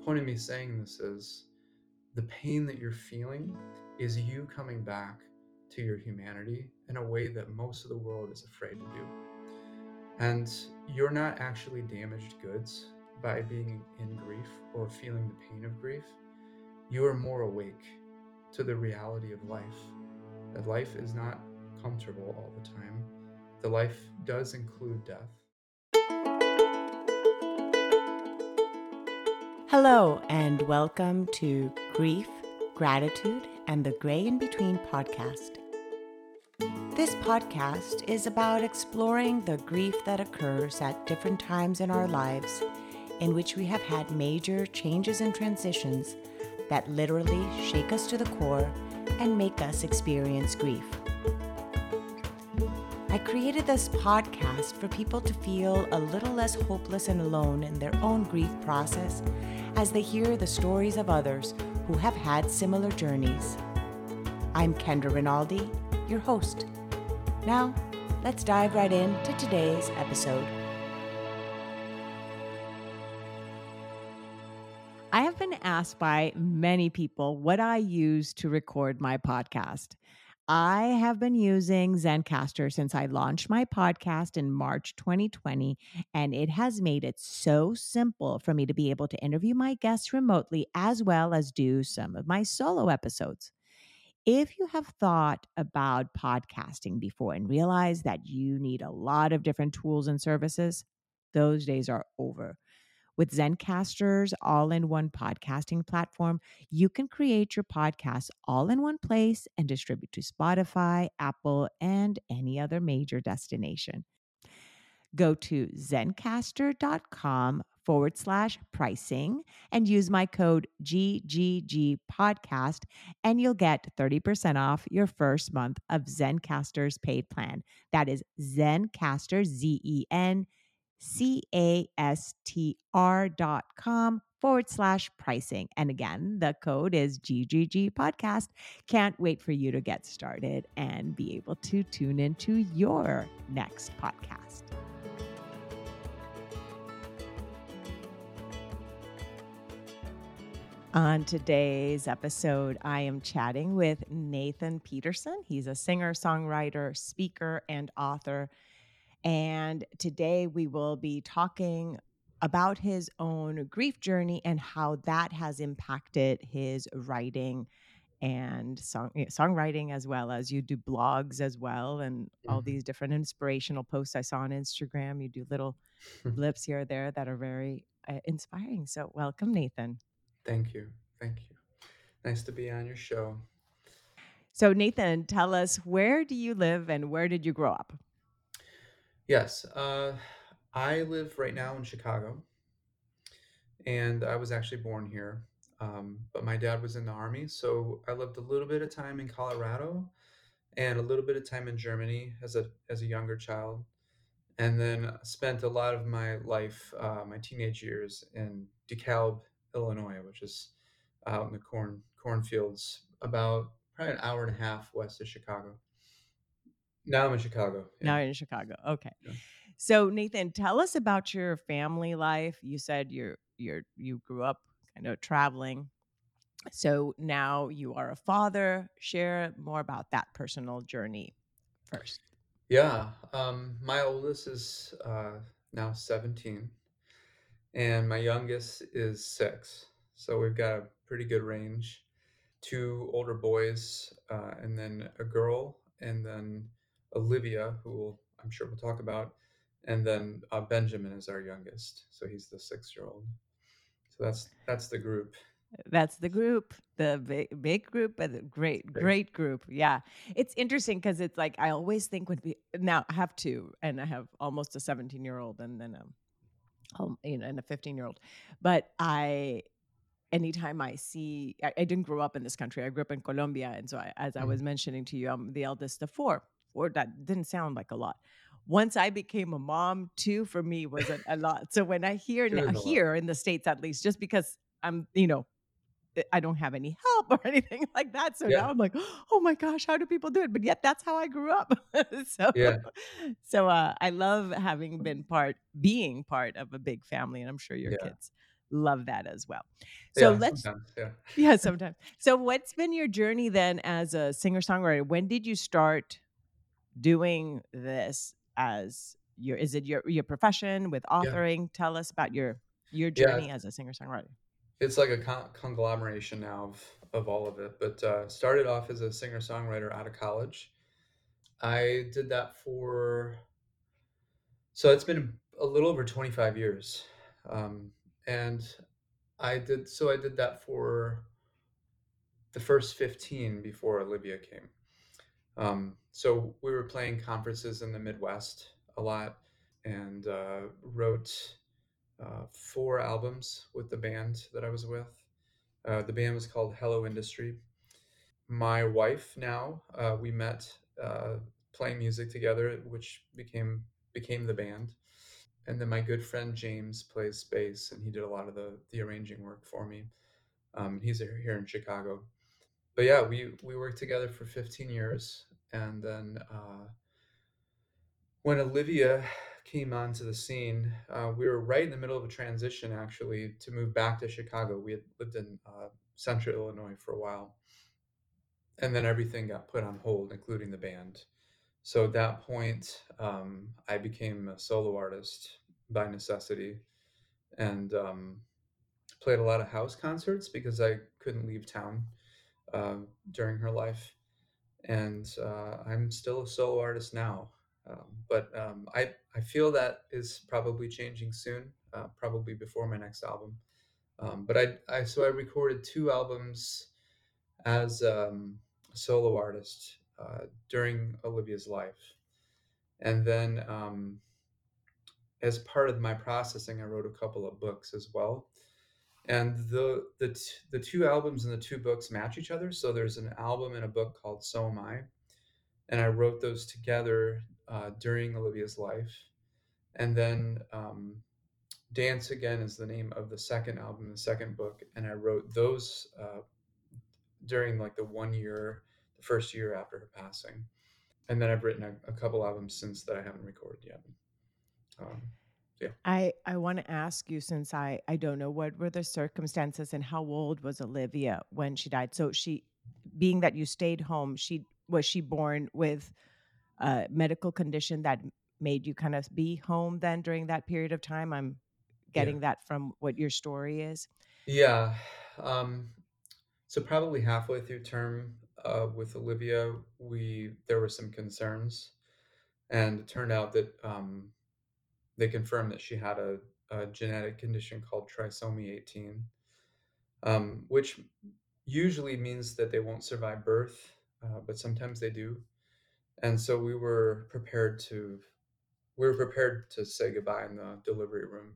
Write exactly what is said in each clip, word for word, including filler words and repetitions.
point of me saying this is the pain that you're feeling is you coming back to your humanity in a way that most of the world is afraid to do. And you're not actually damaged goods by being in grief or feeling the pain of grief. You are more awake to the reality of life, that life is not comfortable all the time. The life does include death. Hello, and welcome to Grief, Gratitude, and the Gray in Between podcast. This podcast is about exploring the grief that occurs at different times in our lives in which we have had major changes and transitions that literally shake us to the core and make us experience grief. I created this podcast for people to feel a little less hopeless and alone in their own grief process as they hear the stories of others who have had similar journeys. I'm Kendra Rinaldi, your host. Now, let's dive right into today's episode. I have been asked by many people what I use to record my podcast. I have been using Zencastr since I launched my podcast in March twenty twenty, and it has made it so simple for me to be able to interview my guests remotely as well as do some of my solo episodes. If you have thought about podcasting before and realize that you need a lot of different tools and services, those days are over. With Zencastr's all-in-one podcasting platform, you can create your podcast all in one place and distribute to Spotify, Apple, and any other major destination. Go to zencastr.com forward slash pricing and use my code G G G podcast, and you'll get thirty percent off your first month of Zencastr's paid plan. That is Zencastr, Z E N C-A-S-T-R dot com forward slash pricing. And again, the code is G G G podcast. Can't wait for you to get started and be able to tune into your next podcast. On today's episode, I am chatting with Nathan Peterson. He's a singer, songwriter, speaker, and author. And today we will be talking about his own grief journey and how that has impacted his writing and song songwriting, as well as you do blogs as well, and all these different inspirational posts I saw on Instagram. You do little blips here or there that are very uh, inspiring. So welcome, Nathan. Thank you. Thank you. Nice to be on your show. So Nathan, tell us, where do you live and where did you grow up? Yes, uh, I live right now in Chicago, and I was actually born here. Um, but my dad was in the army, so I lived a little bit of time in Colorado and a little bit of time in Germany as a as a younger child, and then spent a lot of my life, uh, my teenage years, in DeKalb, Illinois, which is out in the corn cornfields, about probably an hour and a half west of Chicago. Now I'm in Chicago. Yeah. Now you're in Chicago. Okay. Yeah. So Nathan, tell us about your family life. You said you're you're you grew up kind of traveling. So now you are a father. Share more about that personal journey first. Yeah, um, my oldest is uh, now seventeen, and my youngest is six. So we've got a pretty good range. Two older boys, uh, and then a girl, and then Olivia, who we'll, I'm sure we'll talk about, and then uh, Benjamin is our youngest. So he's the six-year-old. So that's that's the group. That's the group, the big, big group, but the great, Big. great group. Yeah. It's interesting because it's like, I always think when we, now I have two, and I have almost a seventeen year old and then a, um, you know, and a fifteen year old. But I, anytime I see, I, I didn't grow up in this country. I grew up in Colombia. And so I, as I Mhm. was mentioning to you, I'm the eldest of four. Four, that didn't sound like a lot. Once I became a mom, two for me was a, a lot. So when I hear Two now, is a lot. here in the States, at least, just because I'm, you know, I don't have any help or anything like that. So now Yeah, I'm like, oh my gosh, how do people do it? But yet that's how I grew up. so, yeah, so uh, I love having been part, being part of a big family, and I'm sure your yeah. kids Love that as well. So Yeah, let's sometimes, yeah. yeah, sometimes. So what's been your journey then as a singer-songwriter? When did you start doing this as your is it your your profession with Yeah. authoring? Tell us about your your Yeah, journey as a singer-songwriter. it's like a con conglomeration now of of all of it, but, uh, started off as a singer-songwriter out of college. I did that for so it's been a little over twenty-five years, um, and I did so I did that for the first fifteen before Olivia came. Um, so we were playing conferences in the Midwest a lot and, uh, wrote, uh, four albums with the band that I was with. Uh, the band was called Hello Industry. My wife now, uh, we met, uh, playing music together, which became became the band. And then my good friend James plays bass, and he did a lot of the the arranging work for me. Um, he's here here in Chicago. But yeah, we we worked together for fifteen years, and then uh, when Olivia came onto the scene, uh, we were right in the middle of a transition actually to move back to Chicago. We had lived in uh, Central Illinois for a while, and then everything got put on hold, including the band. So at that point, um, I became a solo artist by necessity, and um, played a lot of house concerts because I couldn't leave town uh, during her life. And uh, I'm still a solo artist now. Um, but um, I I feel that is probably changing soon, uh, probably before my next album. Um, but I I so I recorded two albums as um, a solo artist uh, during Olivia's life, and then um, as part of my processing, I wrote a couple of books as well. And the the t- the two albums and the two books match each other. So there's an album and a book called So Am I, and I wrote those together uh, during Olivia's life. And then um, Dance Again is the name of the second album, the second book, and I wrote those uh, during like the one year, the first year after her passing. And then I've written a, a couple albums since that I haven't recorded yet. Um, yeah, I I wanna ask you since I I don't know, what were the circumstances and how old was Olivia when she died? So she being that you stayed home, she was she born with a medical condition that m made you kind of be home then during that period of time? I'm yeah, getting that from what your story is. yeah. Um, so probably halfway through term uh, with Olivia, we there were some concerns, and it turned out that um, they confirmed that she had a, a genetic condition called trisomy eighteen, um, which usually means that they won't survive birth, uh, but sometimes they do. And so we were prepared to we were prepared to say goodbye in the delivery room.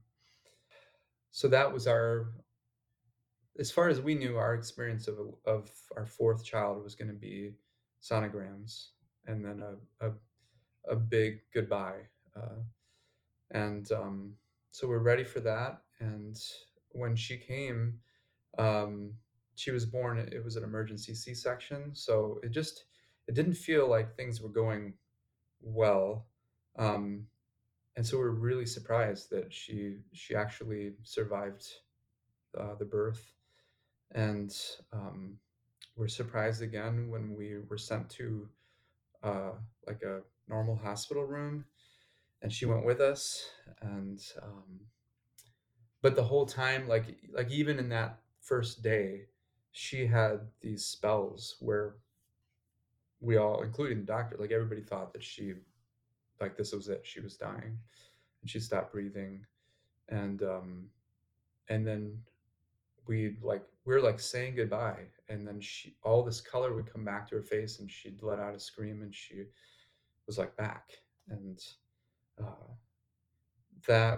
So that was our, as far as we knew, our experience of of our fourth child was going to be sonograms, and then a a, a big goodbye. Uh, and um, so we're ready for that. And when she came, um, she was born. It was an emergency C-section, so it just it didn't feel like things were going well. Um, and so we're really surprised that she she actually survived uh, the birth. And um, we're surprised again when we were sent to uh, like a normal hospital room, and she went with us. And um, but the whole time, like like even in that first day, she had these spells where we all, including the doctor, like everybody thought that she, like this was it, she was dying, and she stopped breathing. And um, and then we like we were like saying goodbye, and then she all this color would come back to her face, and she'd let out a scream, and she was like back. And uh, that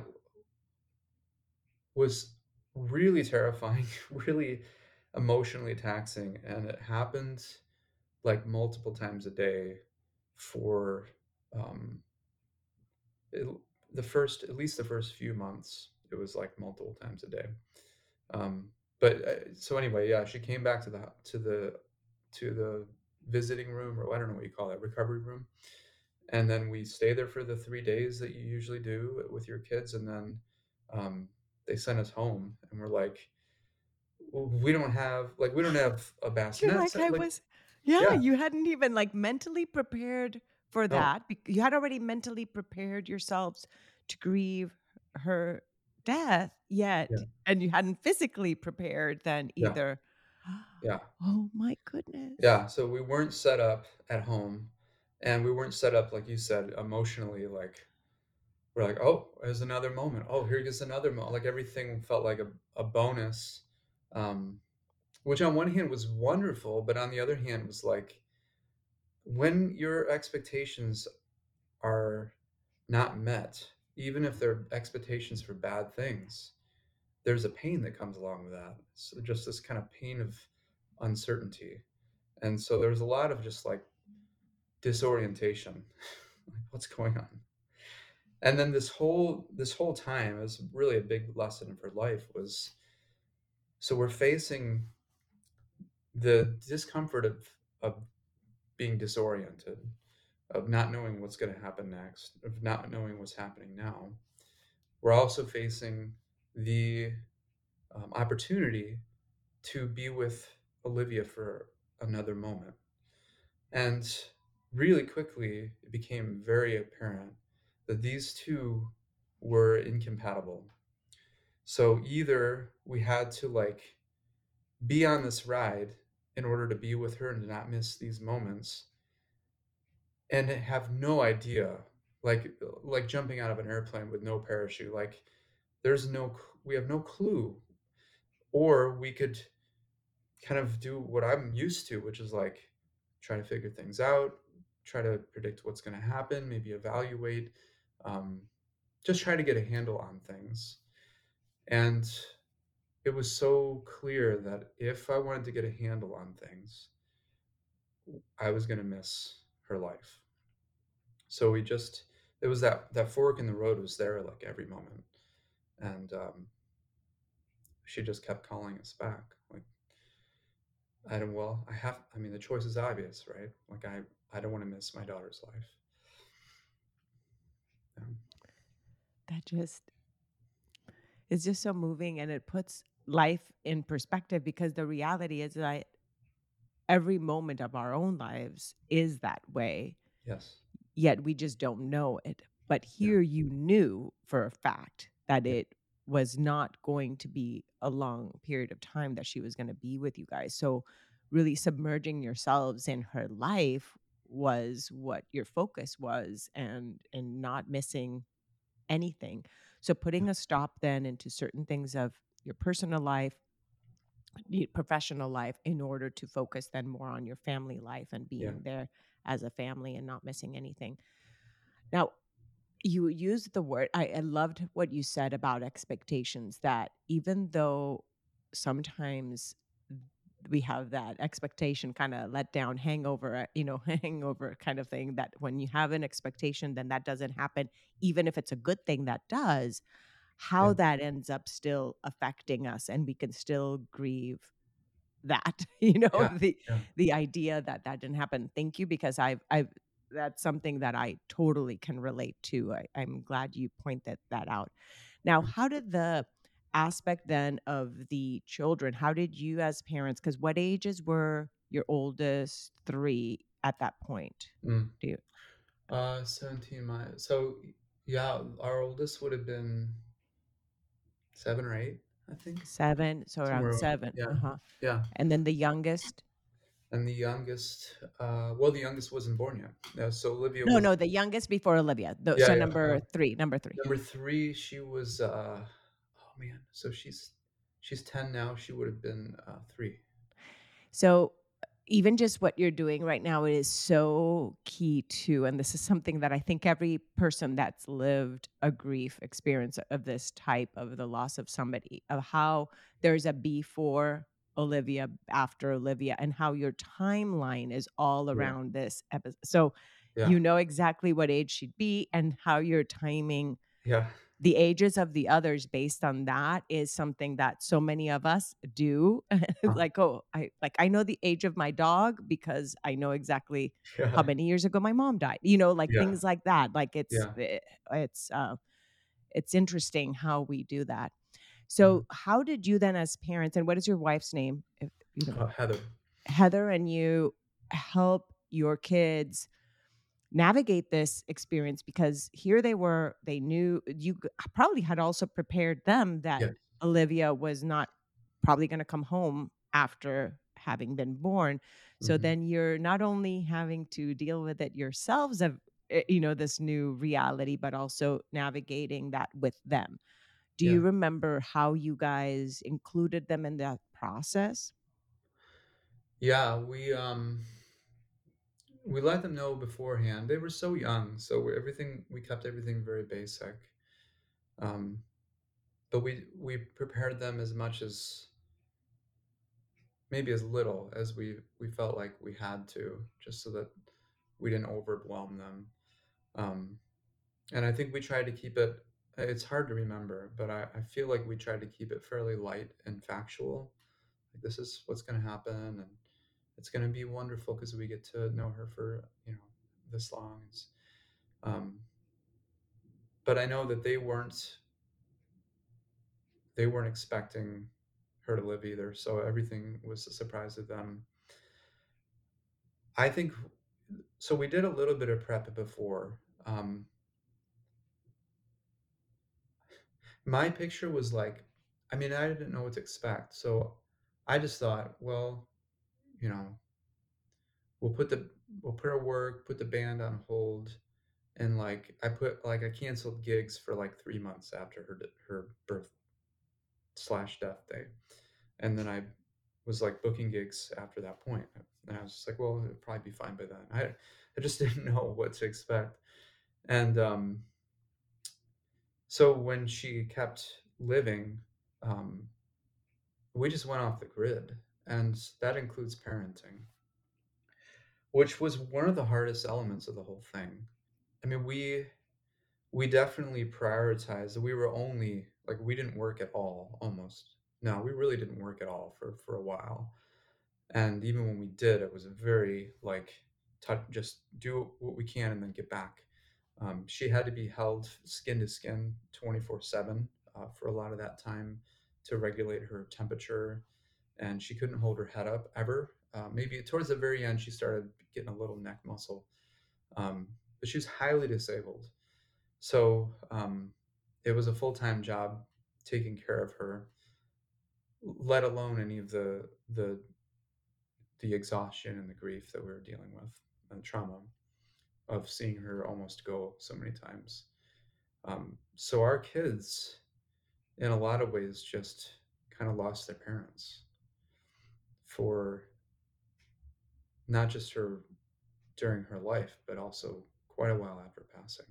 was really terrifying, really emotionally taxing, and it happened like multiple times a day for um, it, the first, at least the first few months. It was like multiple times a day. Um, but uh, so anyway, yeah, she came back to the to the to the visiting room, or I don't know what you call it, recovery room. And then we stay there for the three days that you usually do with your kids, and then um, they sent us home, and we're like, "W we don't have like, we don't have a You're bassinet like, set," I like was yeah, yeah, you hadn't even, like, mentally prepared for no, that. Bec you had already mentally prepared yourselves to grieve her death, yeah, yet and you hadn't physically prepared then yeah, either. yeah, Oh my goodness. yeah, so we weren't set up at home, and we weren't set up, like you said, emotionally, like, we're like, "Oh, there's another moment. Oh, here goes another moment." Like, everything felt like a a bonus, um, which on one hand was wonderful, but on the other hand was like, when your expectations are not met, even if they're expectations for bad things, there's a pain that comes along with that. So just this kind of pain of uncertainty. And so there's a lot of just like disorientation. Like what's going on? And then this whole this whole time is really a big lesson for life was so we're facing the discomfort of of being disoriented, of not knowing what's going to happen next, of not knowing what's happening now. We're also facing the um, opportunity to be with Olivia for another moment. And really quickly, it became very apparent that these two were incompatible. So either we had to like be on this ride in order to be with her and to not miss these moments and have no idea like like jumping out of an airplane with no parachute like there's no c- we have no clue or we could kind of do what I'm used to, which is like try to figure things out, try to predict what's going to happen, maybe evaluate, um, just try to get a handle on things. And it was so clear that if I wanted to get a handle on things, I was going to miss her life. So we just, it was that, that fork in the road was there like every moment. And um, she just kept calling us back. Like, I don't, well, I have, I mean, the choice is obvious, right? Like, I, I don't want to miss my daughter's life. Yeah. That just is just so moving, and it puts life in perspective because the reality is that every moment of our own lives is that way, Yes. yet we just don't know it. But Yeah. here you knew for a fact that Yeah. it was not going to be a long period of time that she was going to be with you guys. So, really submerging yourselves in her life was what your focus was, and and not missing anything. So Yeah. putting a stop then into certain things of your personal life, y- professional life, in order to focus then more on your family life and Yeah. being there as a family and not missing anything. Now, you used the word, I, I loved what you said about expectations, that even though sometimes we have that expectation kind of let down hangover, uh, you know, hangover kind of thing, that when you have an expectation, then that doesn't happen, even if it's a good thing that does, Yeah. how that ends up still affecting us and we can still grieve that, you know, Yeah. the Yeah. the idea that that didn't happen. Thank you, because I've I've that's something that I totally can relate to. I, I'm glad you pointed that out. Now, how did the aspect then of the children, how did you as parents, because what ages were your oldest three at that point? Mm. Do you Uh, seventeen miles. So, yeah, our oldest would have been seven or eight, I think. seven? So around Somewhere. seven. Yeah. Uh-huh. Yeah. And then the youngest? And the youngest, uh, well, the youngest wasn't born yet. Yeah. So Olivia No, was, no, the youngest before Olivia. The, yeah, so yeah. Uh, number three, number three. number three, she was, uh, oh man. So she's, she's ten now. She would have been, uh, three. So even just what you're doing right now is so key to, and this is something that I think every person that's lived a grief experience of this type, of the loss of somebody, of how there's a before Olivia, after Olivia, and how your timeline is all Yeah. around this episode. So Yeah. you know exactly what age she'd be and how your timing, Yeah. the ages of the others based on that, is something that so many of us do. Uh, Like, oh, I like I know the age of my dog because I know exactly how yeah. many years ago my mom died. You know, like Yeah. things like that. Like it's Yeah. eh, it's uh it's interesting how we do that. So, Mhm. how did you then, as parents, and what is your wife's name, if you don't Uh, mind? Heather. Heather and you help your kids navigate this experience because here they were, they knew you g- probably had also prepared them that Yes. Olivia was not probably going to come home after having been born. So Mhm. then you're not only having to deal with it yourselves of eh, you know this new reality, but also navigating that with them. Do you Yeah. remember how you guys included them in that process? Yeah, we, um we let them know beforehand. They were so young, so we everything we kept everything very basic. Um, but we we prepared them as much as maybe as little as we we felt like we had to, just so that we didn't overwhelm them. Um, and I think we tried to keep it. It's hard to remember, but I, I feel like we tried to keep it fairly light and factual. Like this is what's going to happen, and it's going to be wonderful because we get to know her for you know this long. It's, um, but I know that they weren't they weren't expecting her to live either, so everything was a surprise to them. I think so. We did a little bit of prep before. Um, my picture was like, I mean, I didn't know what to expect, so I just thought, well, you know, we'll put the we'll put our work, put the band on hold, and like I put like I canceled gigs for like three months after her her birth slash death day, and then I was like booking gigs after that point, and I was just like, well, it'll probably be fine by then. I I just didn't know what to expect, and um, so when she kept living, um, we just went off the grid, and that includes parenting, which was one of the hardest elements of the whole thing. I mean, we we definitely prioritized. We were only like we didn't work at all, almost. No, we really didn't work at all for for a while. And even when we did, it was a very like touch, just do what we can and then get back. Um, she had to be held skin to skin twenty-four seven uh, for a lot of that time to regulate her temperature, and she couldn't hold her head up ever. Uh, maybe towards the very end, she started getting a little neck muscle, um, but she was highly disabled. So um, it was a full time job taking care of her, let alone any of the the the exhaustion and the grief that we were dealing with and the trauma of seeing her almost go so many times. Um, so our kids, in a lot of ways, just kind of lost their parents for not just her during her life, but also quite a while after passing.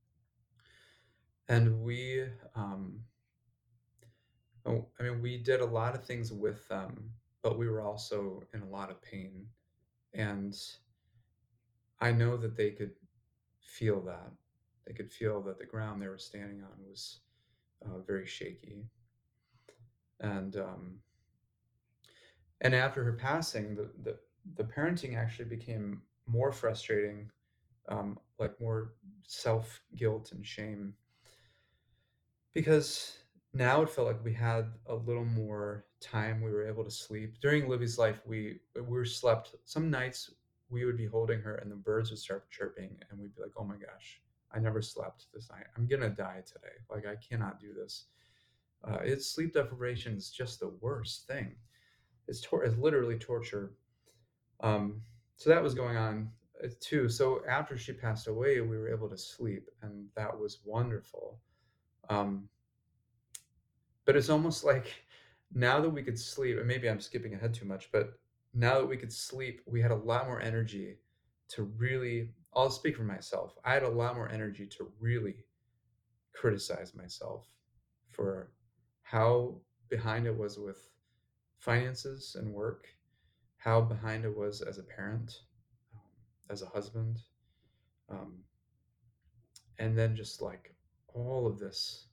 And we, um, oh, I mean, we did a lot of things with them, but we were also in a lot of pain. And I know that they could feel that. They could feel that the ground they were standing on was uh, very shaky. And um, and after her passing, the, the the parenting actually became more frustrating, um, like more self guilt and shame, because now it felt like we had a little more time. We were able to sleep during Livy's life. We we were slept some nights. We would be holding her, and the birds would start chirping, and we'd be like, "Oh my gosh, I never slept this night. I'm gonna die today. Like I cannot do this." Uh, it's sleep deprivation is just the worst thing. It's tor- it's literally torture. Um, so that was going on uh, too. So after she passed away, we were able to sleep, and that was wonderful. Um, but it's almost like now that we could sleep, and maybe I'm skipping ahead too much, but now that we could sleep, we had a lot more energy to really. I'll speak for myself. I had a lot more energy to really criticize myself for how behind it was with finances and work, how behind it was as a parent, um, as a husband, um, and then just like all of this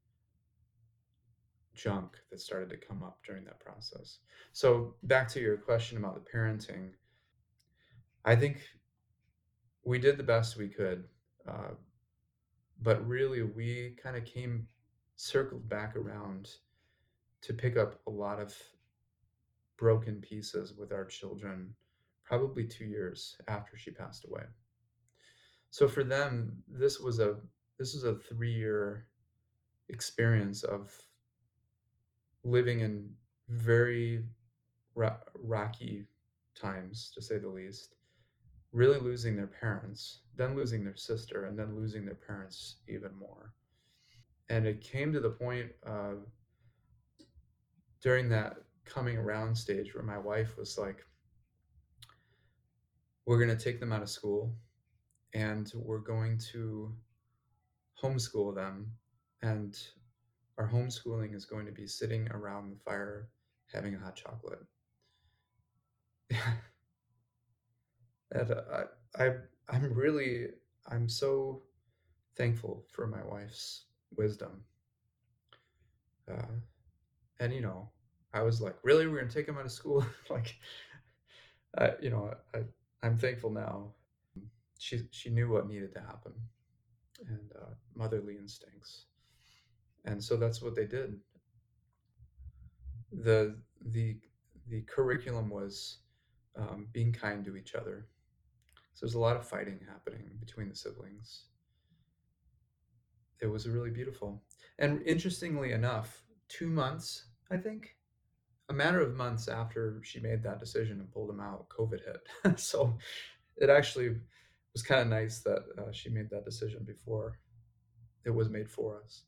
junk that started to come up during that process. So back to your question about the parenting, I think we did the best we could, uh, but really we kind of came circled back around. to pick up a lot of broken pieces with our children probably two years after she passed away. So for them, this was a this was a three-year experience of living in very ro rocky times, to say the least, really losing their parents, then losing their sister, and then losing their parents even more. And it came to the point, uh, during that coming around stage where my wife was like, "We're gonna take them out of school, and we're going to homeschool them, and our homeschooling is going to be sitting around the fire having a hot chocolate." And uh, I, I, I'm really, I'm so thankful for my wife's wisdom. Uh, and you know, I was like, "Really, we're gonna take him out of school?" Like, I, you know, I, I'm thankful now. She, she knew what needed to happen, and uh, motherly instincts, and so that's what they did. the the The curriculum was um, being kind to each other. So there's a lot of fighting happening between the siblings. It was really beautiful. And interestingly enough, two months, I think, a matter of months after she made that decision and pulled him out, COVID hit. So it actually was kind of nice that uh, she made that decision before it was made for us.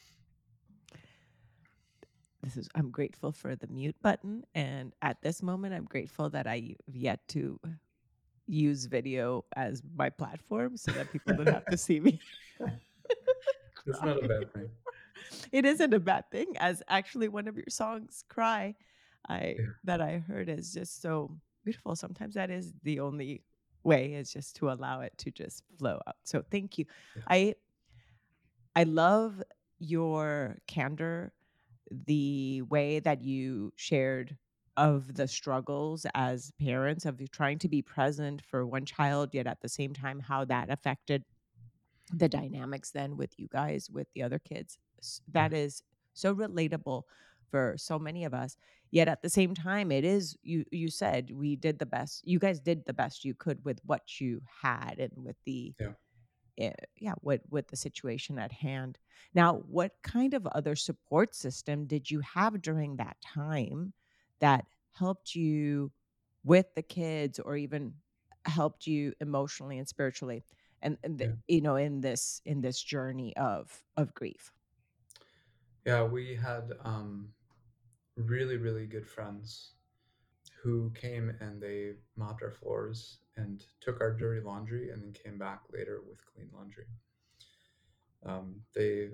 This is I'm grateful for the mute button, and at this moment I'm grateful that I have yet to use video as my platform so that people don't have to see me It's cry. not a bad thing. It isn't a bad thing, as actually one of your songs, Cry, I Yeah, that I heard is just so beautiful. Sometimes that is the only way, is just to allow it to just flow out. So thank you. yeah, I I love your candor, the way that you shared of the struggles as parents of you trying to be present for one child, yet at the same time how that affected the dynamics then with you guys with the other kids. S- yeah, That is so relatable for so many of us. Yet at the same time, it is you you said we did the best. You guys did the best you could with what you had and with the yeah, eh, yeah, with with the situation at hand. Now, what kind of other support system did you have during that time that helped you with the kids or even helped you emotionally and spiritually and, and the, yeah. you know in this in this journey of of grief? Yeah, we had um, really, really good friends who came and they mopped our floors and took our dirty laundry and then came back later with clean laundry. Um, they,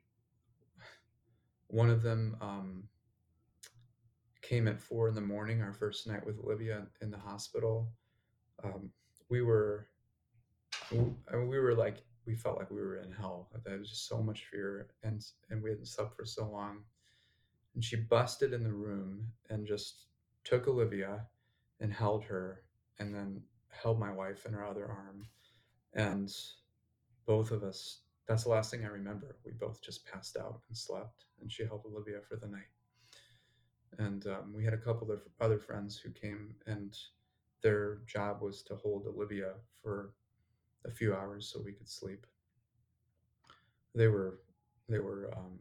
one of them um, came at four in the morning, our first night with Olivia in the hospital. Um, we were, I mean, we were like, we felt like we were in hell. There was just so much fear, and and we hadn't slept for so long. And she busted in the room and just took Olivia and held her, and then held my wife in her other arm. And both of us, that's the last thing I remember. We both just passed out and slept, and she held Olivia for the night. And um, we had a couple of other friends who came, and their job was to hold Olivia for a few hours so we could sleep. They were they were um,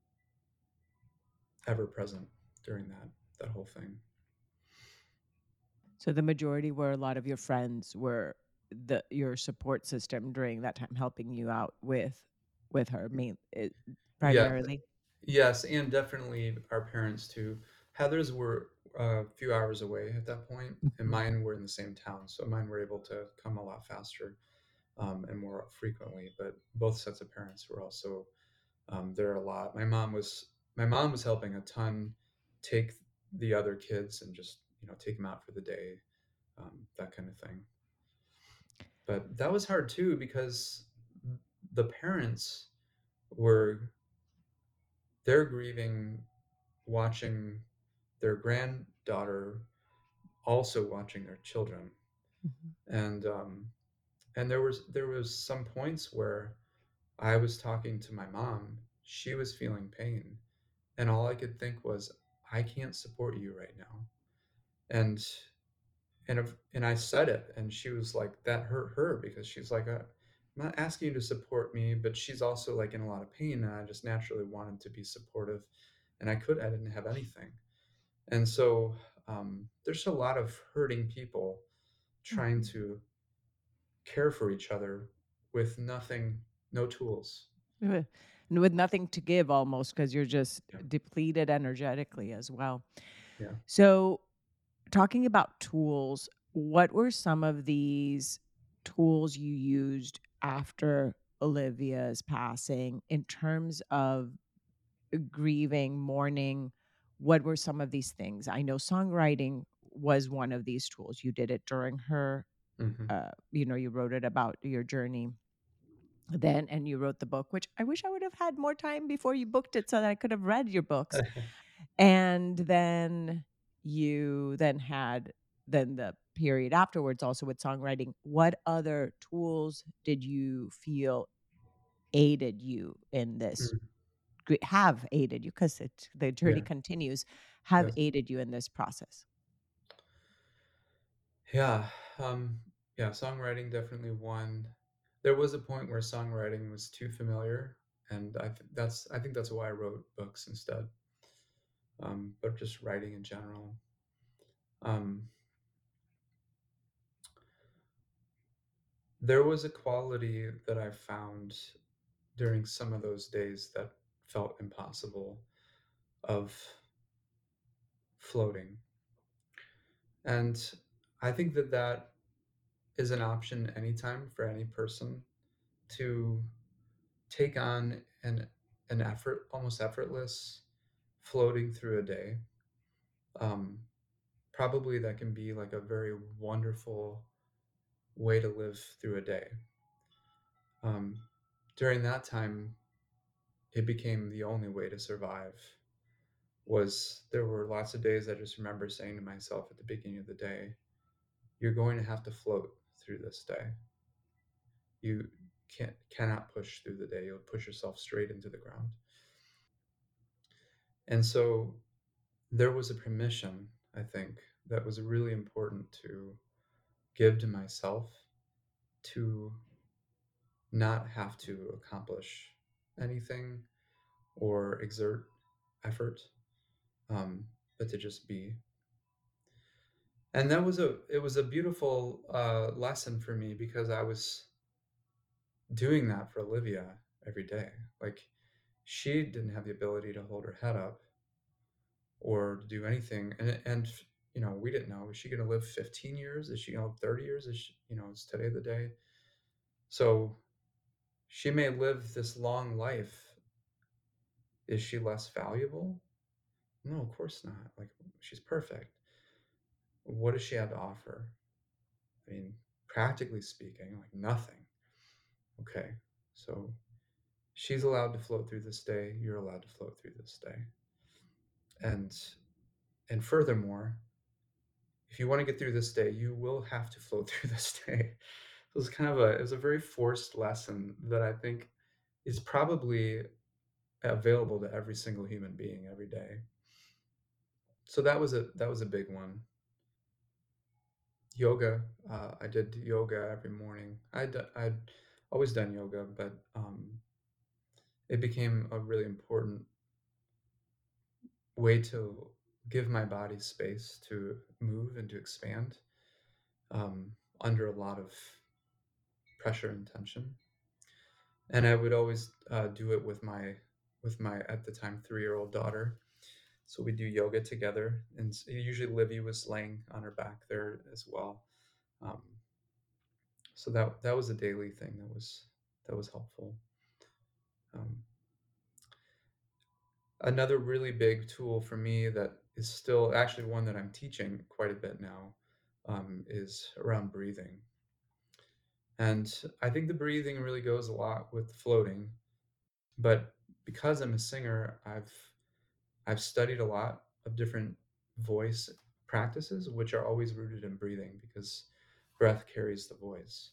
ever present during that that whole thing. So the majority were a lot of your friends were the your support system during that time helping you out with with her main it, Yeah, primarily. yes, and definitely our parents too. Heather's were a few hours away at that point, and Mhm. mine were in the same town, so mine were able to come a lot faster um, and more frequently. But both sets of parents were also um, there a lot. My mom was my mom was helping a ton, take the other kids and just you know take them out for the day, um, that kind of thing. But that was hard too because the parents were they're grieving, watching their granddaughter also watching their children, Mhm. and um, and there was there was some points where I was talking to my mom. She was feeling pain, and all I could think was, I can't support you right now. And and if, and I said it, and she was like, that hurt her because she's like, uh, I'm not asking you to support me, but she's also like in a lot of pain, and I just naturally wanted to be supportive, and I could, I didn't have anything, and so um, there's a lot of hurting people trying Mhm. to care for each other with nothing, no tools. Uh, and with nothing to give almost because you're just Yeah, depleted energetically as well. yeah. So, talking about tools, what were some of these tools you used after Olivia's passing in terms of grieving, mourning? What were some of these things? I know songwriting was one of these tools. You did it during her, Hmm. uh, you know, you wrote it about your journey then, and you wrote the book, which I wish I would have had more time before you booked it so that I could have read your books. And then you then had then the period afterwards also with songwriting. What other tools did you feel aided you in this Mm. gr have aided you, 'cause it the journey Yeah. continues, have Yes. aided you in this process? Yeah. Um, yeah. Songwriting definitely one. There was a point where songwriting was too familiar, and I th- that's I think that's why I wrote books instead. Um, but just writing in general. Um, there was a quality that I found during some of those days that felt impossible, of floating, and I think that that is an option anytime for any person to take on an an effort, almost effortless, floating through a day. Um, Probably that can be like a very wonderful way to live through a day. Um, During that time, it became the only way to survive. Was there were lots of days I just remember saying to myself at the beginning of the day, "You're going to have to float through this day. You can't cannot push through the day. You'll push yourself straight into the ground." And so there was a permission, I think, that was really important to give to myself, to not have to accomplish anything or exert effort, um, but to just be. And that was a it was a beautiful uh, lesson for me because I was doing that for Olivia every day. Like, she didn't have the ability to hold her head up or to do anything, and and you know, we didn't know, is she going to live fifteen years? Is she going to live thirty years? Is she, you know, is today the day? So she may live this long life. Is she less valuable? No, of course not. Like, she's perfect. What does she have to offer? I mean, practically speaking, like nothing. Okay. So she's allowed to float through this day. You're allowed to float through this day. And and furthermore, if you want to get through this day, you will have to float through this day. So it's kind of a it was a very forced lesson that I think is probably available to every single human being every day. So that was a that was a big one. Yoga, uh, I did yoga every morning. I'd do- I'd always done yoga, but um, it became a really important way to give my body space to move and to expand, um, under a lot of pressure and tension. And I would always uh, do it with my with my at the time three year old daughter. So we do yoga together, and s- usually Livy was laying on her back there as well. Um, so that that was a daily thing that was that was helpful. Um, Another really big tool for me that is still actually one that I'm teaching quite a bit now, um, is around breathing. And I think the breathing really goes a lot with floating. But because I'm a singer, I've I've studied a lot of different voice practices, which are always rooted in breathing because breath carries the voice.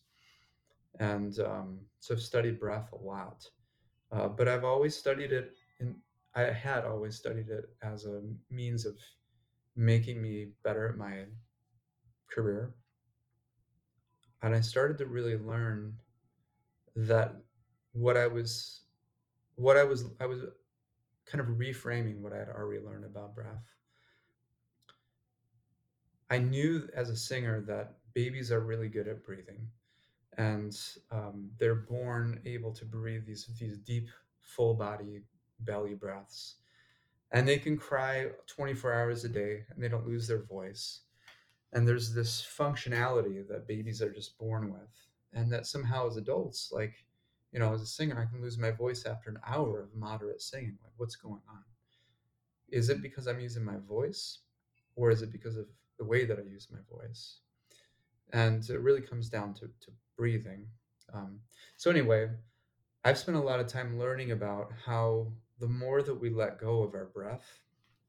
And um, so I've studied breath a lot. Uh, but I've always studied it in. I had always studied it as a means of making me better at my career, and I started to really learn that what I was what I was I was kind of reframing what I had already learned about breath. I knew as a singer that babies are really good at breathing, and um, they're born able to breathe these these deep, full body belly breaths, and they can cry twenty-four hours a day, and they don't lose their voice. And there's this functionality that babies are just born with, and that somehow as adults, like, you know, as a singer, I can lose my voice after an hour of moderate singing. Like, what's going on? Is it because I'm using my voice, or is it because of the way that I use my voice? And it really comes down to, to breathing. Um, so, anyway, I've spent a lot of time learning about how the more that we let go of our breath,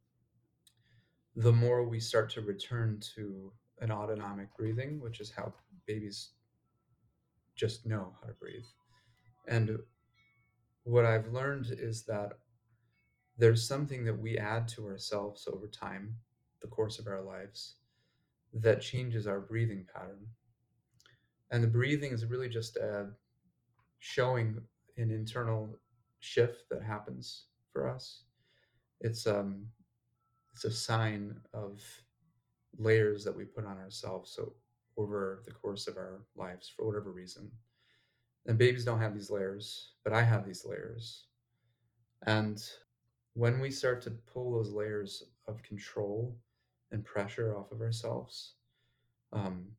the more we start to return to an autonomic breathing, which is how babies just know how to breathe. And what I've learned is that there's something that we add to ourselves over time, the course of our lives, that changes our breathing pattern. And the breathing is really just a showing an internal shift that happens for us. It's um it's a sign of layers that we put on ourselves so over the course of our lives for whatever reason. And babies don't have these layers, but I have these layers. And when we start to pull those layers of control and pressure off of ourselves, um,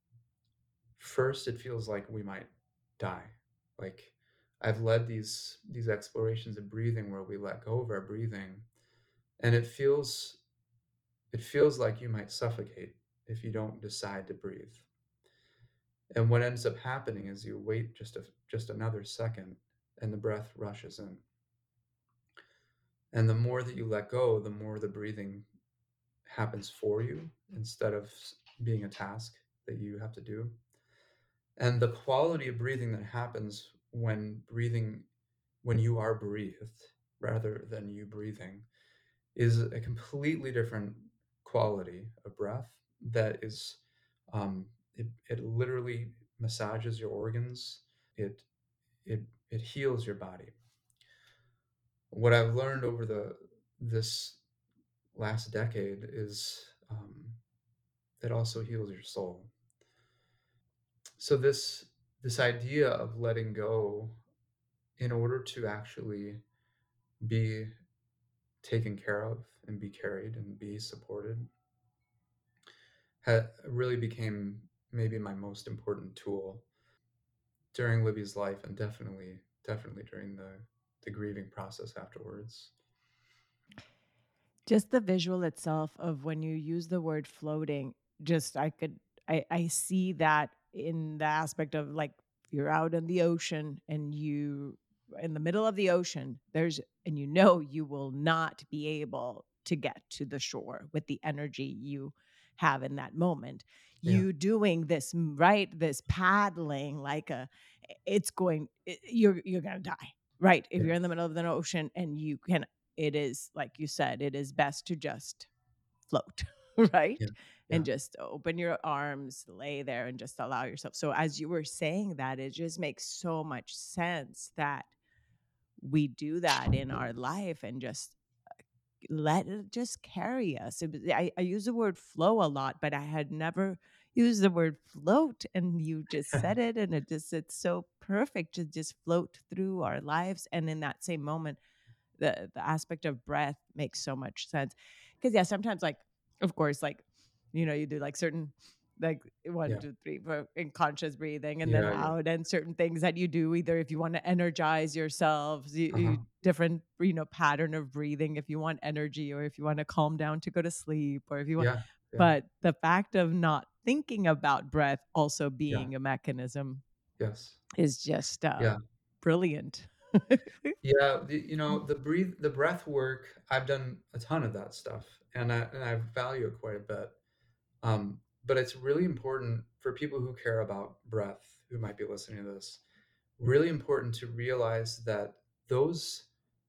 first it feels like we might die. Like, I've led these these explorations of breathing where we let go of our breathing, and it feels it feels like you might suffocate if you don't decide to breathe. And what ends up happening is you wait just a just another second, and the breath rushes in. And the more that you let go, the more the breathing happens for you instead of being a task that you have to do. And the quality of breathing that happens when breathing, when you are breathed rather than you breathing, is a completely different quality of breath that is, um, it, it literally massages your organs. It, it, it heals your body. What I've learned over the, this last decade is, um, it also heals your soul. So this this idea of letting go in order to actually be taken care of and be carried and be supported ha- really became maybe my most important tool during Libby's life, and definitely definitely during the the grieving process afterwards. Just the visual itself of when you use the word floating, just I could I I see that in the aspect of, like, you're out in the ocean and you in the middle of the ocean, there's and you know you will not be able to get to the shore with the energy you have in that moment. Yeah, You doing this, m right, this paddling like a it's going I you're you're gonna die, right? If yeah, you're in the middle of the ocean and you can it is like you said, it is best to just float, yeah, right? And yeah, just open your arms, lay there, and just allow yourself. So, as you were saying that, it just makes so much sense that we do that in our life and just let it just carry us. It was- I, I use the word flow a lot, but I had never used the word float. And you just said it, and it just, it's so perfect to just float through our lives. And in that same moment, the the aspect of breath makes so much sense. Because yeah, sometimes like, of course, like, you know, you do like certain like one, yeah, two, three for in conscious breathing and then yeah, yeah. out, and certain things that you do either if you want to energize yourselves, you, you Uh-huh. different, you know, pattern of breathing if you want energy or if you want to calm down to go to sleep or if you want, Yeah, yeah, but the fact of not thinking about breath also yeah. being a mechanism Yes. is just uh Yeah. brilliant. Yeah, the, you know, the breathe the breath work, I've done a ton of that stuff, and I and I value it quite a bit. Um, but it's really important for people who care about breath, who might be listening to this, really important to realize that those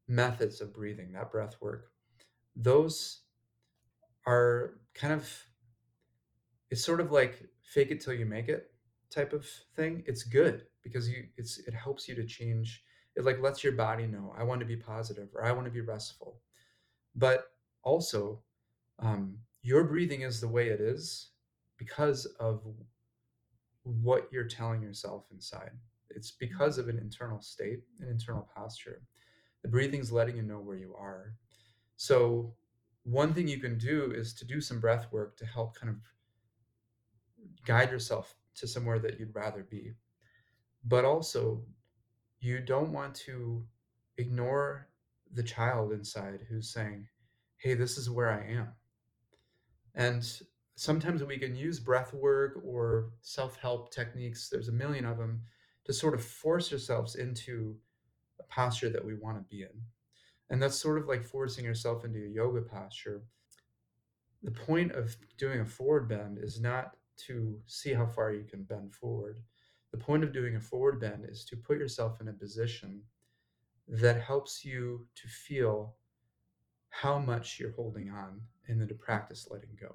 methods of breathing, that breath work, those are kind of it's sort of like fake it till you make it type of thing. It's good because you it's it helps you to change. It like lets your body know I want to be positive or I want to be restful. But also, um, your breathing is the way it is because of what you're telling yourself inside. It's because of an internal state, an internal posture. The breathing's letting you know where you are. So, one thing you can do is to do some breath work to help kind of guide yourself to somewhere that you'd rather be. But also, you don't want to ignore the child inside who's saying, "Hey, this is where I am." And sometimes we can use breath work or self help techniques, there's a million of them, to sort of force ourselves into a posture that we want to be in. And that's sort of like forcing yourself into a yoga posture. The point of doing a forward bend is not to see how far you can bend forward. The point of doing a forward bend is to put yourself in a position that helps you to feel how much you're holding on and then to practice letting go.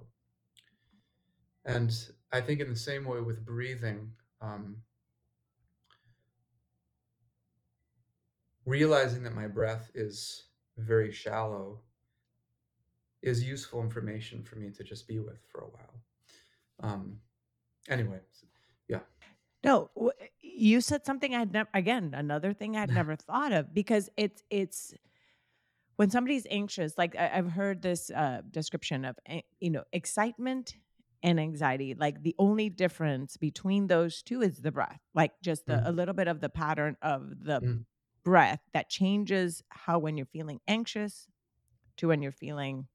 And I think in the same way with breathing, um, realizing that my breath is very shallow is useful information for me to just be with for a while. Um, anyway, yeah. No, w you said something I'd never again, another thing I'd never thought of because it's it's when somebody's anxious, like I I've heard this, uh, description of, a you know, excitement and anxiety, like, the only difference between those two is the breath, like, just the a Mm, little bit of the pattern of the mm, breath that changes how when you're feeling anxious to when you're feeling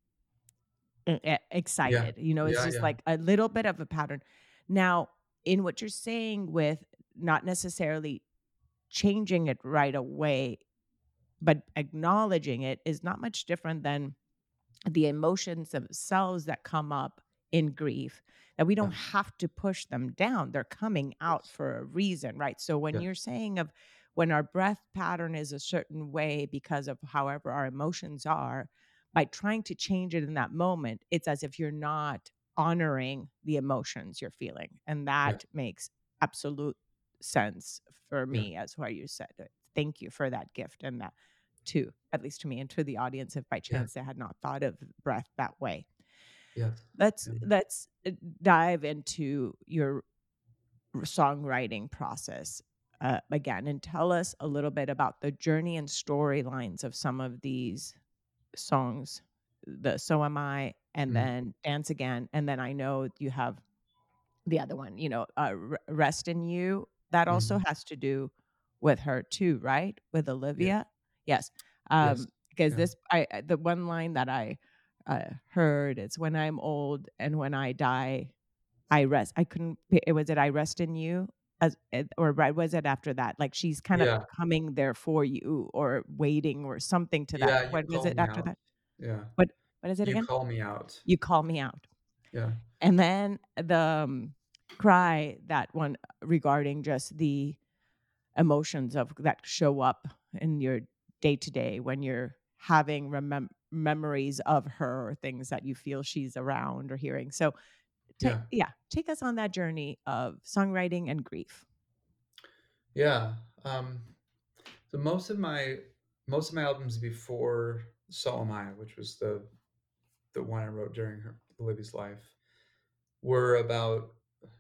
E e yeah, excited, you know, it's yeah, just yeah, like a little bit of a pattern. Now, in what you're saying with not necessarily changing it right away, but acknowledging it is not much different than the emotions themselves that come up in grief, that we don't yeah, have to push them down. They're coming out yes, for a reason, right? So when yeah, you're saying of when our breath pattern is a certain way because of however our emotions are, by trying to change it in that moment, it's as if you're not honoring the emotions you're feeling. And yeah, that makes absolute sense for yeah, me as what you said. Thank you for that gift and that too, at least to me and to the audience if by yeah, chance they had not thought of breath that way. yes, Let's yeah, let's uh, dive into your songwriting process uh, again and tell us a little bit about the journey and storylines of some of these songs. The So Am I and mm, then Dance Again and then I know you have the other one, you know, uh, R Rest in You, that also mhm, has to do with her too, right? With yeah, Olivia? Yes, yes, um, because yeah, this I I the one line that I, uh, heard is, "When I'm old and when I die, I rest." I couldn't pi it was it "I rest in you?" As it or right was it after that? Like, she's kind of yeah, coming there for you or waiting or something to that yeah. You what was call it me after out. that? Yeah, What what is it you again? call me out. "You Call Me Out." Yeah, And then the, um, cry, that one regarding just the emotions of that show up in your day to day when you're having remem memories of her or things that you feel she's around or hearing. So, ta yeah, yeah, take us on that journey of songwriting and grief. yeah. Um, so most of my most of my albums before So Am I, which was the the one I wrote during her Olivia's life, were about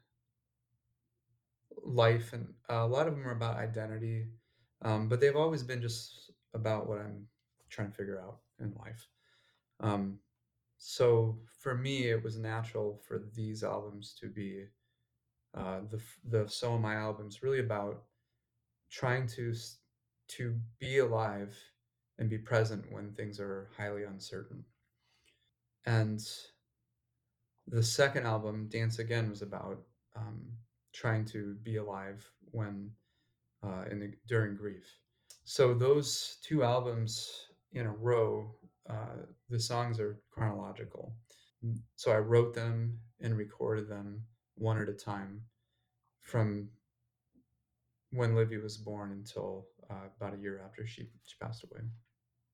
life, and a lot of them are about identity, um, but they've always been just about what I'm trying to figure out in life. Um, so for me, it was natural for these albums to be uh, the f- the So Am I albums, really about trying to s- to be alive and be present when things are highly uncertain. And the second album, Dance Again, was about um, trying to be alive when uh, in the, during grief. So those two albums in a row, uh, the songs are chronological. Mm, So I wrote them and recorded them one at a time from when Livy was born until uh, about a year after she she passed away.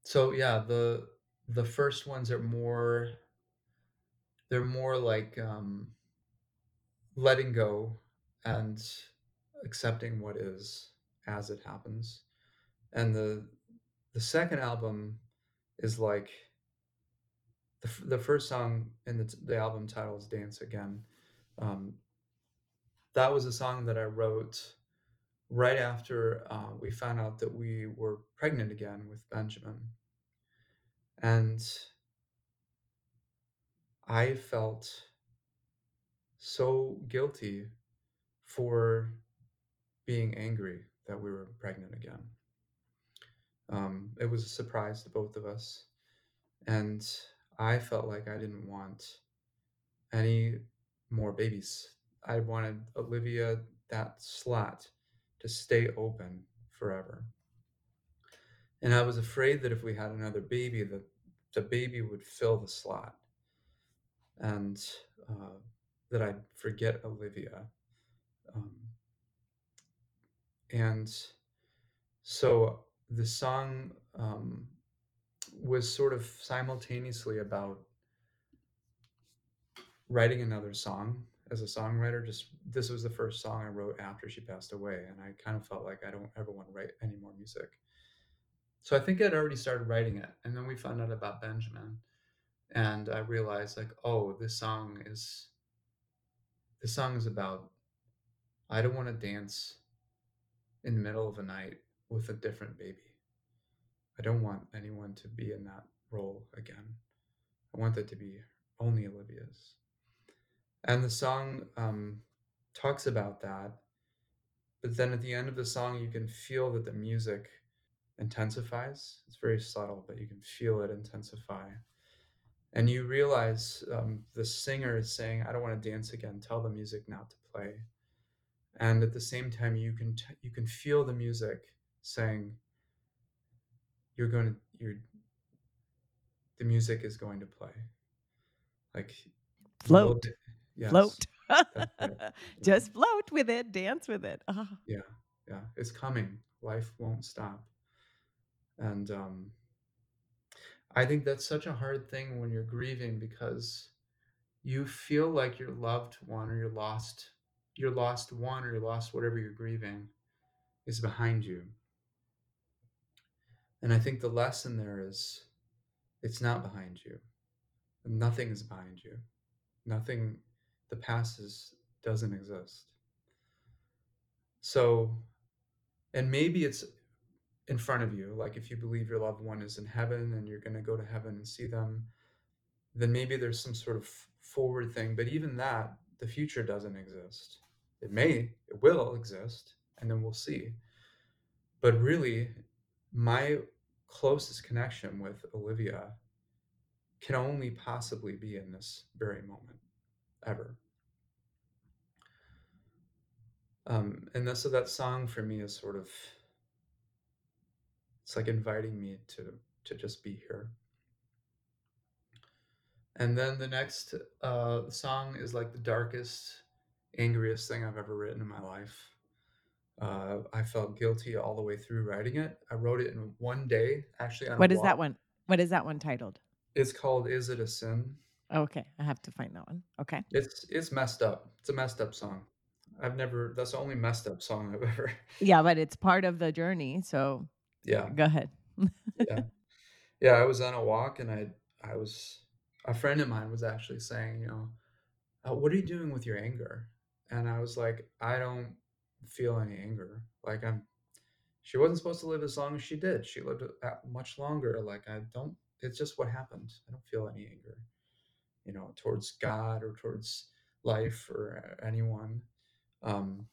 So yeah, the the first ones are more they're more like um, letting go and accepting what is as it happens. And the the second album is like the f- the first song in the, t- the album title is Dance Again. Um, that was a song that I wrote right after uh, we found out that we were pregnant again with Benjamin. And I felt so guilty for being angry that we were pregnant again. Um, it was a surprise to both of us. And I felt like I didn't want any more babies. I wanted Olivia, that slot, to stay open forever. And I was afraid that if we had another baby, that the baby would fill the slot and uh, that I'd forget Olivia. Um, and so the song um, was sort of simultaneously about writing another song as a songwriter. Just this was the first song I wrote after she passed away, and I kind of felt like I don't ever want to write any more music. So I think I'd already started writing it, and then we found out about Benjamin, and I realized like, oh, this song is this song is about I don't want to dance in the middle of a night with a different baby. I don't want anyone to be in that role again. I want that to be only Olivia's. And the song um, talks about that, but then at the end of the song, you can feel that the music intensifies. It's very subtle, but you can feel it intensify. And you realize um, the singer is saying, "I don't want to dance again. Tell the music not to play." And at the same time, you can t- you can feel the music saying, "You're going to you're the music is going to play." Like you will. Float, Yes, float. that's it. Yeah, Just float with it, dance with it. Ah. yeah, yeah. It's coming. Life won't stop. And um, I think that's such a hard thing when you're grieving because you feel like your loved one or your lost your lost one or your lost whatever you're grieving is behind you. And I think the lesson there is it's not behind you. Nothing is behind you. Nothing the past is doesn't exist. So and maybe it's in front of you, like if you believe your loved one is in heaven and you're going to go to heaven and see them, then maybe there's some sort of forward thing. But even that, the future doesn't exist. It may, it will exist, and then we'll see. But really, my closest connection with Olivia can only possibly be in this very moment, ever. Um, and that, so that song for me is sort of, it's like inviting me to to just be here. And then the next uh, song is like the darkest, angriest thing I've ever written in my life. Uh, I felt guilty all the way through writing it. I wrote it in one day, actually on a What is walk. that one? What is that one titled? It's called "Is It a Sin?" Okay, I have to find that one. Okay. It's it's messed up. It's a messed up song. I've never. That's the only messed up song I've ever. Yeah, but it's part of the journey, so Yeah, go ahead. yeah, yeah. I was on a walk and I I was a friend of mine was actually saying, you know, uh, what are you doing with your anger? And I was like, I don't feel any anger. Like I'm she wasn't supposed to live as long as she did. She lived a- much longer. Like I don't. It's just what happened. I don't feel any anger, you know, towards God or towards life or anyone. Um,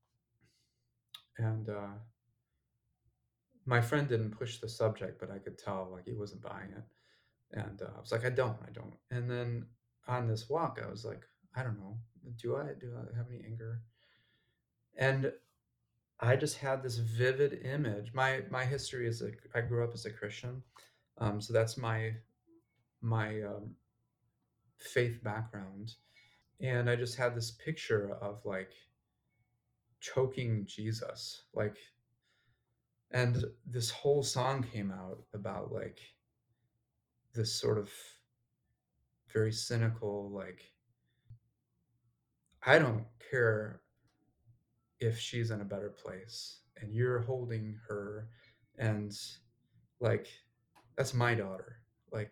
and uh, my friend didn't push the subject, but I could tell like he wasn't buying it. And uh, I was like, I don't, I don't. And then on this walk, I was like, I don't know. Do I do I have any anger? And I just had this vivid image. My my history is a I grew up as a Christian, um, so that's my my um, faith background, and I just had this picture of like choking Jesus, like And this whole song came out about like this sort of very cynical, like, I don't care if she's in a better place and you're holding her, and like, that's my daughter. Like,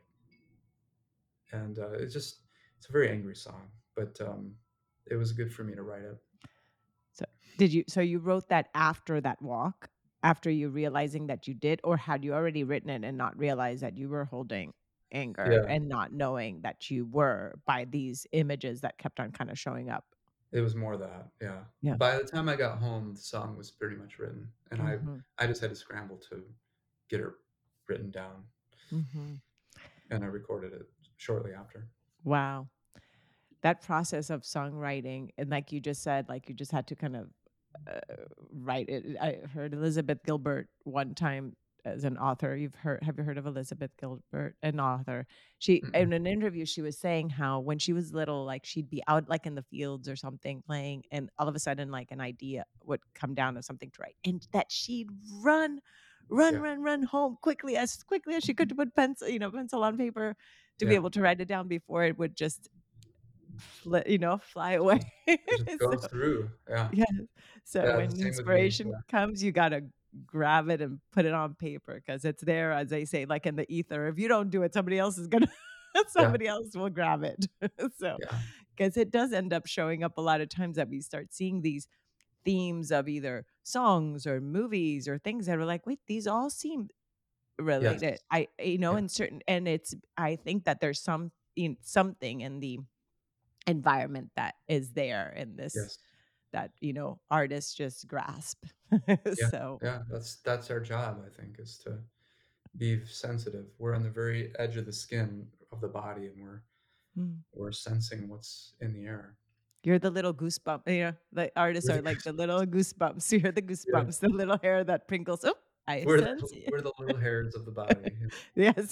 and uh, it's just, it's a very angry song, but um, it was good for me to write it. So did you so you wrote that after that walk? After you realizing that you did, or had you already written it and not realized that you were holding anger Yeah, and not knowing that you were by these images that kept on kind of showing up? it was more that. Yeah. Yeah. By the time I got home, the song was pretty much written, and I Mhm. I just had to scramble to get it written down, Mhm. and I recorded it shortly after. Wow. That process of songwriting, and like you just said, like you just had to kind of uh, write it. I heard Elizabeth Gilbert one time as an author. You've heard Have you heard of Elizabeth Gilbert, an author? She Mm-mm. In an interview she was saying how when she was little, like she'd be out like in the fields or something playing, and all of a sudden like an idea would come down of something to write, and that she'd run, run, Yeah, run, run home quickly as quickly as she could to put pencil, you know, pencil on paper to be yeah. able to write it down before it would just fli you know, fly away. It just So, goes through. Yeah, yeah. So yeah. The when same with me. inspiration Yeah, comes, you gotta grab it and put it on paper because it's there, as they say, like in the ether. If you don't do it, somebody else is gonna yeah, somebody else will grab it. So, yeah. because it does end up showing up a lot of times that we start seeing these themes of either songs or movies or things that are like, "Wait, these all seem Yes. related." I you know, Yeah. in certain and it's I think that there's some in something in the environment that is there in this Yes. that, you know, artists just grasp. Yeah. So, Yeah. That's that's our job, I think, is to be sensitive. We're on the very edge of the skin of the body, and we're mm, we're sensing what's in the air. you're the little goosebump, you know, the artists We're are the like the little goosebumps. You're the yeah. goosebumps, the little hair that prinkles. "Oh, I We're the sense you." we're the little hairs of the body. Yes.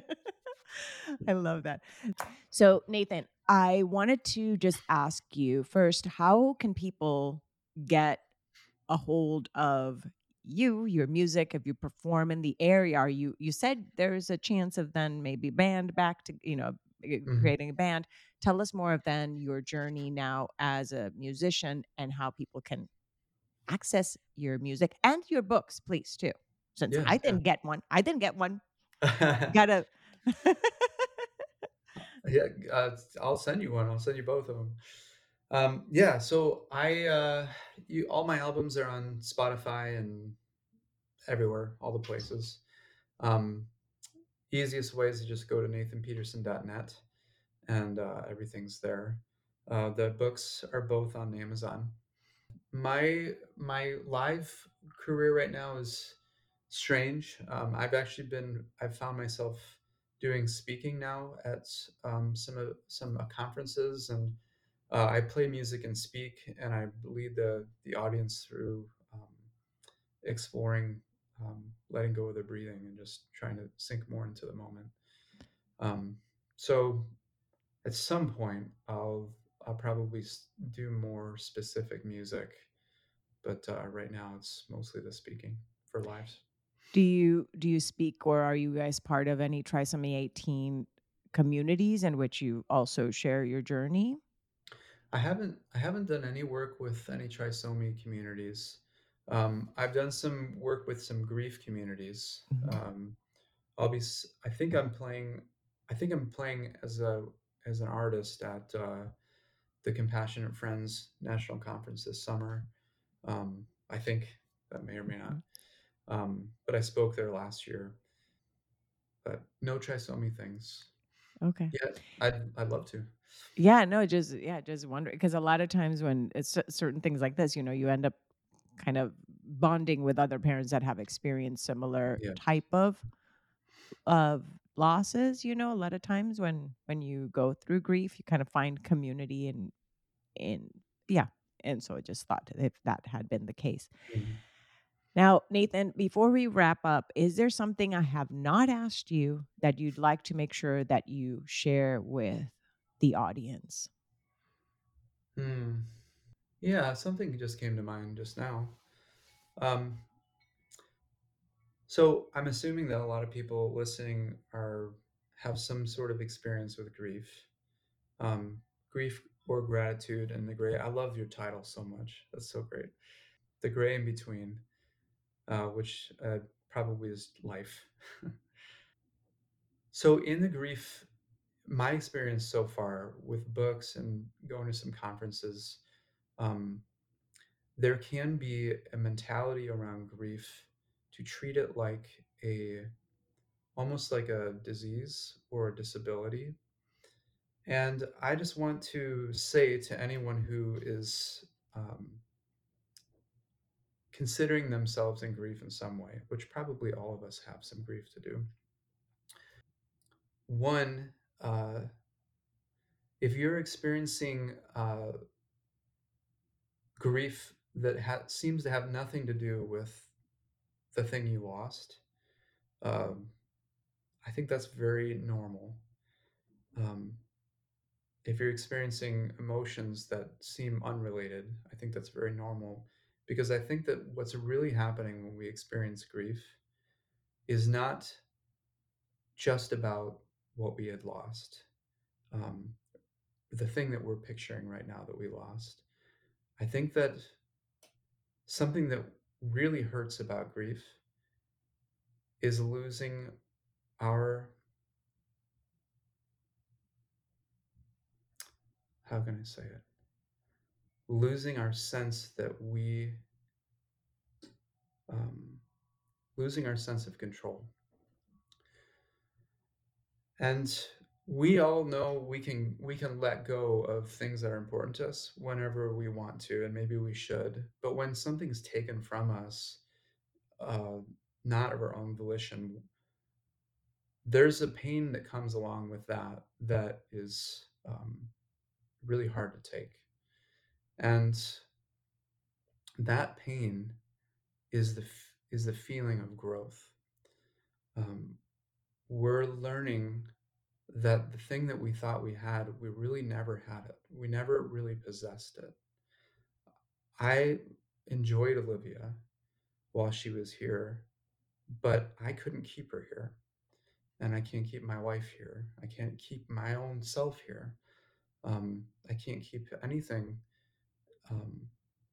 I love that. So, Nathan, I wanted to just ask you first, how can people get a hold of you, your music, if you perform in the area? Are you you said there's a chance of then maybe band back to, you know, eh, Mhm. creating a band. Tell us more of then your journey now as a musician and how people can access your music and your books, please, too. Since Yes, I yeah. didn't get one. I didn't get one. Gotta Yeah, uh, I'll send you one. I'll send you both of them. Um, yeah, so I, uh, you, all my albums are on Spotify and everywhere, all the places. Um, Easiest way is to just go to nathan peterson dot net, and uh, everything's there. Uh, the books are both on Amazon. My my live career right now is strange. Um, I've actually been I've found myself doing speaking now at um, some of some uh, conferences, and uh, I play music and speak, and I lead the the audience through um, exploring, um, letting go of their breathing and just trying to sink more into the moment. Um, so at some point, I'll I'll probably s- do more specific music, but uh, right now it's mostly the speaking for lives. do you do you speak or are you guys part of any Trisomy eighteen communities in which you also share your journey? I haven't I haven't done any work with any trisomy communities. Um, I've done some work with some grief communities. Mhm. Um, I'll be s- I think I'm playing I think I'm playing as a as an artist at uh, the Compassionate Friends National Conference this summer. Um, I think that may or may not. Mhm. Um, but I spoke there last year. But no trisomy things Okay. yet. I'd I'd love to. Yeah, no, just yeah, just wondering because a lot of times when it's cer- certain things like this, you know, you end up kind of bonding with other parents that have experienced similar Yeah. type of of losses. You know, a lot of times when when you go through grief, you kind of find community and in yeah. And so I just thought if that had been the case. Mhm. Now, Nathan, before we wrap up, is there something I have not asked you that you'd like to make sure that you share with the audience? Hmm. Yeah, something just came to mind just now. Um, So I'm assuming that a lot of people listening are have some sort of experience with grief, um, grief or gratitude, and the gray. I love your title so much. That's so great. The gray in between, uh, which uh, probably is life. So in the grief, my experience so far with books and going to some conferences, um, there can be a mentality around grief to treat it like a almost like a disease or a disability. And I just want to say to anyone who is um, considering themselves in grief in some way, which probably all of us have some grief to do. One, uh, if you're experiencing uh, grief that ha- seems to have nothing to do with the thing you lost, um, I think that's very normal. Um, if you're experiencing emotions that seem unrelated, I think that's very normal because I think that what's really happening when we experience grief is not just about what we had lost, um, the thing that we're picturing right now that we lost. I think that something that really hurts about grief is losing our, how can I say it? Losing our sense that we, um, losing our sense of control. And we all know we can we can let go of things that are important to us whenever we want to, and maybe we should. But when something's taken from us, uh, not of our own volition, there's a pain that comes along with that that is um, really hard to take. And that pain is the f- is the feeling of growth. Um, we're learning that the thing that we thought we had, we really never had it. We never really possessed it. I enjoyed Olivia while she was here, but I couldn't keep her here. And I can't keep my wife here. I can't keep my own self here. Um, I can't keep anything. Um,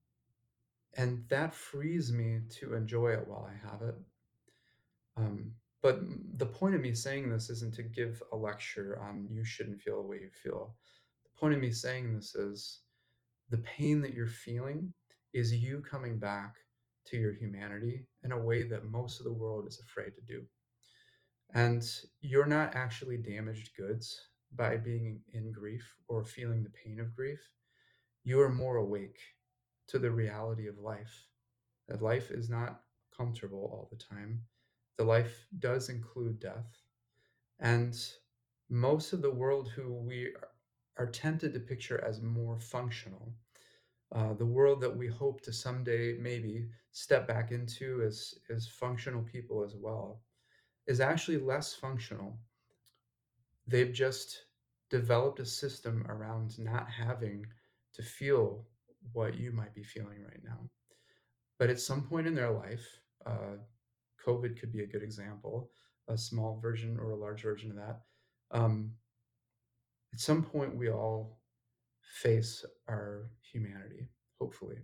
and that frees me to enjoy it while I have it. Um, but the point of me saying this isn't to give a lecture on you shouldn't feel the way you feel. The point of me saying this is the pain that you're feeling is you coming back to your humanity in a way that most of the world is afraid to do. And you're not actually damaged goods by being in grief or feeling the pain of grief. You are more awake to the reality of life, that life is not comfortable all the time. The life does include death. And most of the world who we are tempted to picture as more functional, uh, the world that we hope to someday maybe step back into as, as functional people as well, is actually less functional. They've just developed a system around not having to feel what you might be feeling right now. But at some point in their life, uh, COVID could be a good example, a small version or a large version of that. Um, at some point, we all face our humanity, hopefully.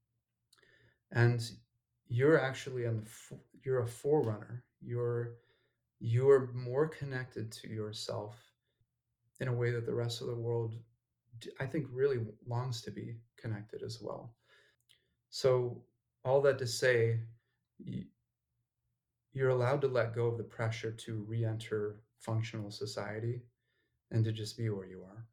And you're actually on the you're a forerunner. You're you're more connected to yourself in a way that the rest of the world, I think, really longs to be connected as well. So all that to say, you're allowed to let go of the pressure to re-enter functional society and to just be where you are.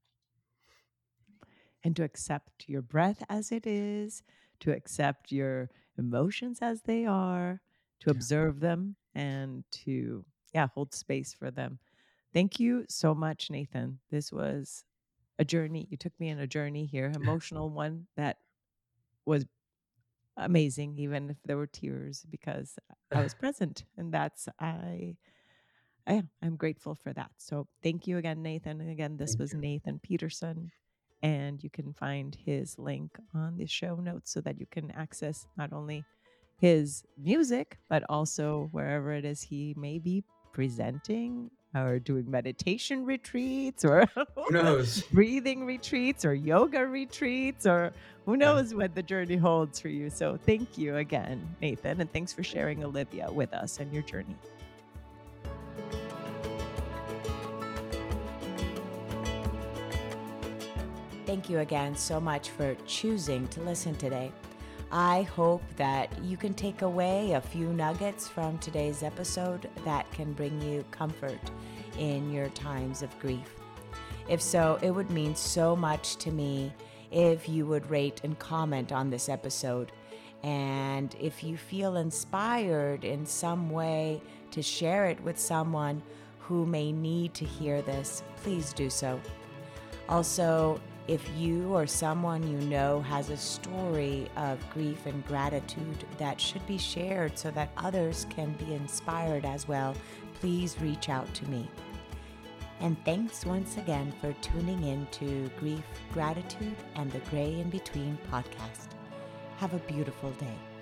And to accept your breath as it is, to accept your emotions as they are, to Yeah. observe them and to, yeah, hold space for them. Thank you so much, Nathan. This was a journey. You took me on a journey here, emotional one that was amazing, even if there were tears, because I was present. And that's, I, I I'm grateful for that. So thank you again, Nathan. And again, this Thank was you. Nathan Peterson. And you can find his link on the show notes so that you can access not only his music, but also wherever it is he may be presenting or doing meditation retreats or Who knows? breathing retreats or yoga retreats, or who Yeah. knows what the journey holds for you. So thank you again, Nathan, and thanks for sharing Olivia with us and your journey. Thank you again so much for choosing to listen today. I hope that you can take away a few nuggets from today's episode that can bring you comfort in your times of grief. If so, it would mean so much to me if you would rate and comment on this episode. And if you feel inspired in some way to share it with someone who may need to hear this, please do so. Also, if you or someone you know has a story of grief and gratitude that should be shared so that others can be inspired as well, please reach out to me. And thanks once again for tuning in to Grief, Gratitude, and the Gray in Between podcast. Have a beautiful day.